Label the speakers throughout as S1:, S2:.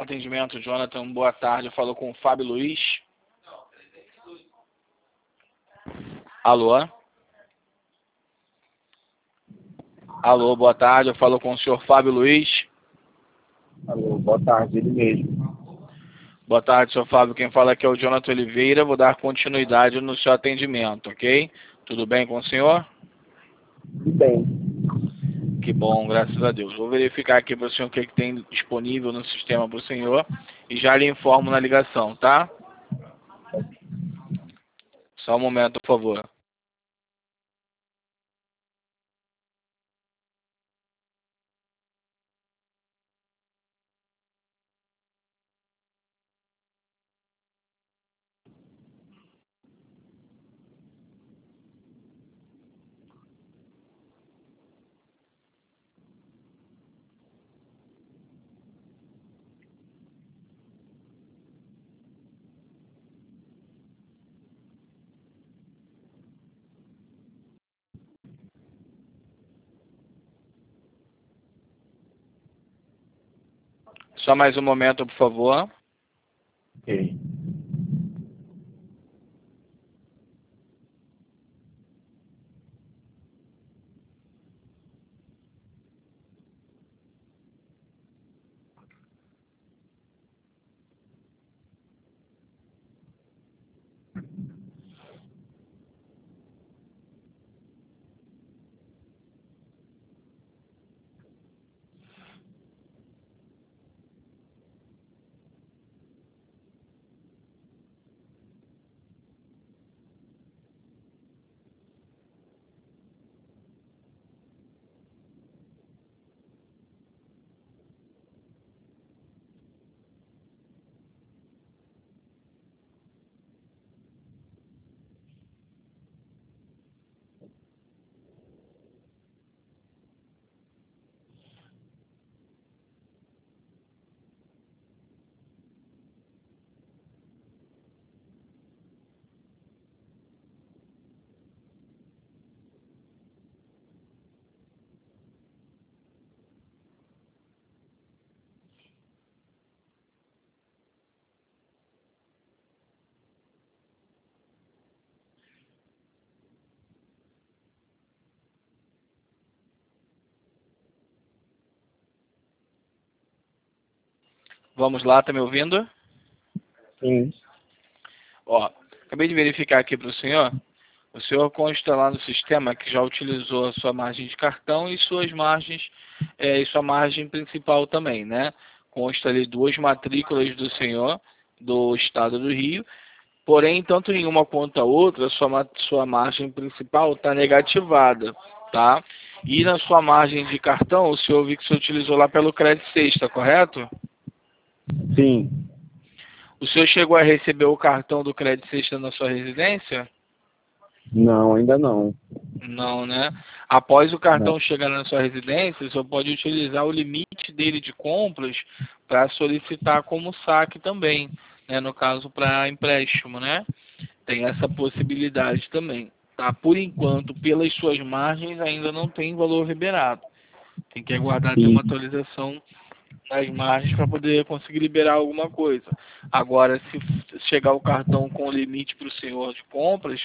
S1: Atendimento, Jonathan, boa tarde. Eu falo com o Fábio Luiz. Alô? Alô, boa tarde. Eu falo com o senhor Fábio Luiz.
S2: Alô, boa tarde, ele mesmo.
S1: Boa tarde, senhor Fábio. Quem fala aqui é o Jonathan Oliveira. Vou dar continuidade no seu atendimento, ok? Tudo bem com o senhor?
S2: Tudo bem.
S1: Que bom, graças a Deus. Vou verificar aqui para o senhor o que tem disponível no sistema para o senhor e já lhe informo na ligação, tá? Só um momento, por favor. Só mais um momento, por favor.
S2: Ok.
S1: Vamos lá, tá me ouvindo?
S2: Sim.
S1: Ó, acabei de verificar aqui para o senhor. O senhor consta lá no sistema que já utilizou a sua margem de cartão e suas margens, e sua margem principal também, né? Consta ali 2 matrículas do senhor do estado do Rio. Porém, tanto em uma quanto a outra, sua margem principal está negativada, tá? E na sua margem de cartão, o senhor viu que você utilizou lá pelo Crédito Sexta, correto?
S2: Sim.
S1: O senhor chegou a receber o cartão do Crédito Sexta na sua residência?
S2: Não, ainda não.
S1: Não, né? Após o
S2: Não.
S1: cartão chegar na sua residência, o senhor pode utilizar o limite dele de compras para solicitar como saque também, né? No caso, para empréstimo, né? Tem essa possibilidade também, tá? Por enquanto, pelas suas margens, ainda não tem valor liberado. Tem que aguardar ter
S2: Sim.
S1: uma atualização das margens para poder conseguir liberar alguma coisa. Agora, se chegar o cartão com limite para o senhor de compras,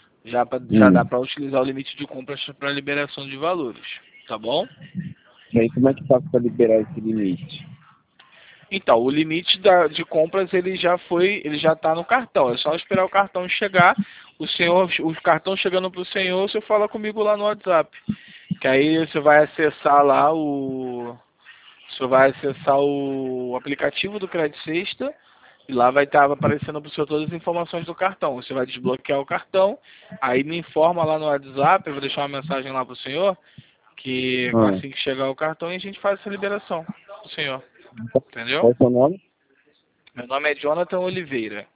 S1: já dá para utilizar o limite de compras para liberação de valores, tá bom?
S2: E aí, como é que faço para liberar esse limite?
S1: Então, o limite de compras ele já está no cartão. É só esperar o cartão chegar. O cartão chegando para o senhor, você fala comigo lá no WhatsApp. Que aí você vai acessar lá você vai acessar o aplicativo do Crédito Sexta e lá vai estar aparecendo para o senhor todas as informações do cartão. Você vai desbloquear o cartão, aí me informa lá no WhatsApp, eu vou deixar uma mensagem lá para o senhor, que
S2: Ah.
S1: assim que chegar o cartão a gente faz essa liberação do senhor.
S2: Qual
S1: Entendeu?
S2: é o seu nome?
S1: Meu nome é Jonathan Oliveira.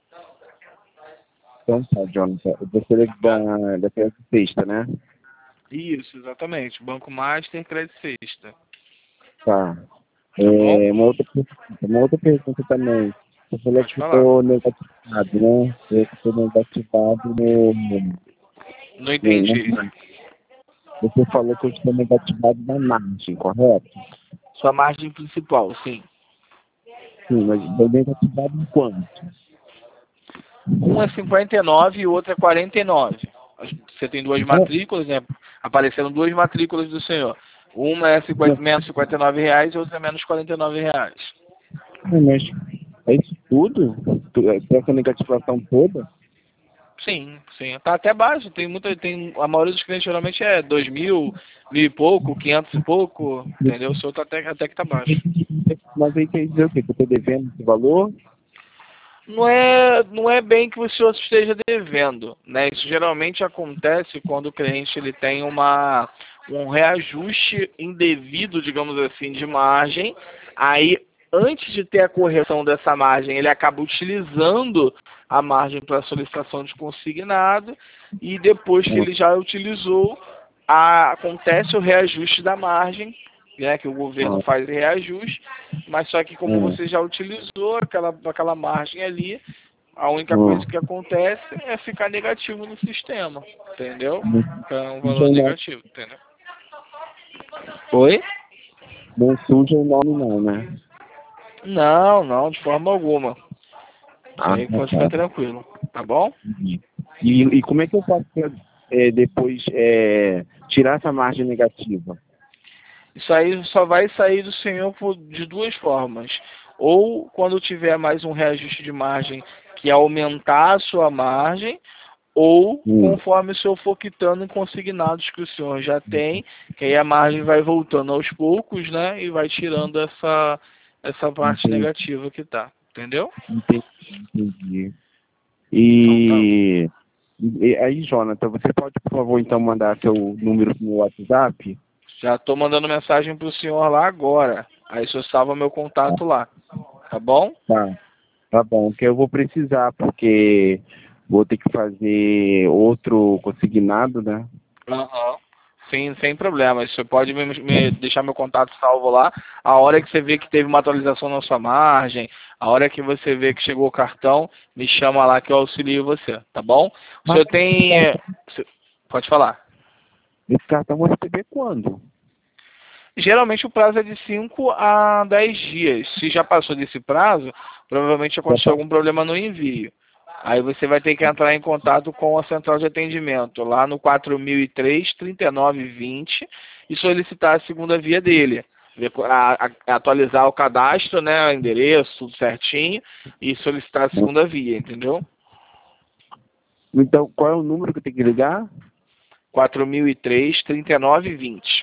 S2: Então tá, Jonathan. Você é
S1: Tá bom?
S2: da Crédito Sexta, né?
S1: Isso, exatamente. Banco Master Crédito Sexta.
S2: Tá.
S1: Tá bom?
S2: Uma outra pergunta também. Você falou
S1: Pode
S2: que
S1: falar.
S2: estou negativado, né? Eu estou negativado
S1: Não entendi.
S2: Você falou que eu estou negativado na margem, correto?
S1: Sua margem principal, sim.
S2: Sim, mas foi negativado em quanto?
S1: Um é 59 e o outro é 49. Você tem duas matrículas, né? Apareceram duas matrículas do senhor. Uma é menos R$ 59 e outra é menos R$ 49.
S2: Mas é isso tudo? Essa negativação toda?
S1: Sim, sim. Tá até baixo. A maioria dos clientes geralmente é 2.000, 1.000 e pouco, 500 e pouco, entendeu? O seu tá até que tá baixo.
S2: Mas aí quer dizer o quê? Que eu estou devendo esse valor?
S1: Não é bem que o senhor esteja devendo, né? Isso geralmente acontece quando o cliente ele tem um reajuste indevido, digamos assim, de margem. Aí, antes de ter a correção dessa margem, ele acaba utilizando a margem para solicitação de consignado e depois que ele já utilizou, acontece o reajuste da margem, né, que o governo faz reajuste, mas só que como você já utilizou aquela margem ali, a única coisa que acontece é ficar negativo no sistema, entendeu? Fica um valor negativo, entendeu? Oi?
S2: Não suja o nome não, né?
S1: Não, não, de forma alguma. Isso
S2: Ah,
S1: aí pode ficar tranquilo, tá bom?
S2: e como é que eu posso depois tirar essa margem negativa?
S1: Isso aí só vai sair do senhor de duas formas. Ou quando tiver mais um reajuste de margem que aumentar a sua margem, ou conforme o senhor for quitando em consignados que o senhor já tem, que aí a margem vai voltando aos poucos, né? E vai tirando essa parte negativa que tá. Entendeu?
S2: Entendi.
S1: Então tá.
S2: E aí, Jonathan, você pode, por favor, então mandar seu número no WhatsApp?
S1: Já estou mandando mensagem pro senhor lá agora. Aí o senhor salva meu contato lá. Tá bom?
S2: Tá bom, que eu vou precisar, porque vou ter que fazer outro consignado, né?
S1: Aham. Sim, sem problema. Você pode me deixar meu contato salvo lá. A hora que você vê que teve uma atualização na sua margem, a hora que você vê que chegou o cartão, me chama lá que eu auxilio você, tá bom? O senhor tem... Pode falar.
S2: Esse cartão eu vou receber quando?
S1: Geralmente o prazo é de 5 a 10 dias. Se já passou desse prazo, provavelmente aconteceu algum problema no envio. Aí você vai ter que entrar em contato com a central de atendimento, lá no 4003-3920, e solicitar a segunda via dele. Atualizar o cadastro, né, o endereço, tudo certinho, e solicitar a segunda via, entendeu?
S2: Então, qual é o número que eu tenho que ligar?
S1: 4003-3920.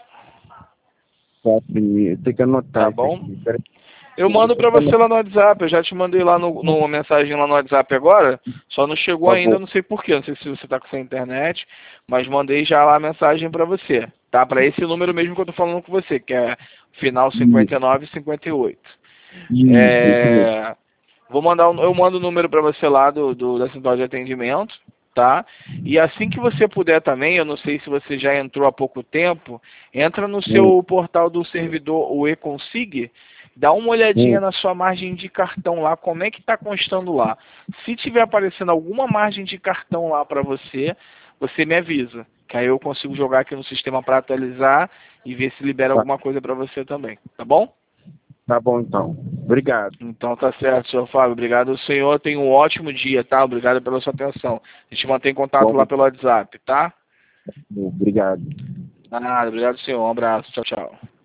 S2: Tem que anotar
S1: Tá
S2: isso
S1: bom?
S2: aqui.
S1: Eu mando pra você lá no WhatsApp, eu já te mandei lá no mensagem lá no WhatsApp agora, só não chegou ainda, não sei porquê, não sei se você tá com sua internet, mas mandei já lá a mensagem pra você, tá? Pra esse número mesmo que eu tô falando com você, que é final 59 e 58. Eu mando o número pra você lá da central de atendimento, tá? E assim que você puder também, eu não sei se você já entrou há pouco tempo, entra no seu portal do servidor, o eConsig, dá uma olhadinha na sua margem de cartão lá, como é que está constando lá. Se tiver aparecendo alguma margem de cartão lá para você, você me avisa, que aí eu consigo jogar aqui no sistema para atualizar e ver se libera alguma coisa para você também, tá bom?
S2: Tá bom, então. Obrigado.
S1: Então tá certo, senhor Fábio. Obrigado ao senhor. Tenha um ótimo dia, tá? Obrigado pela sua atenção. A gente mantém contato lá pelo WhatsApp, tá?
S2: Obrigado.
S1: Nada, obrigado, senhor. Um abraço. Tchau, tchau.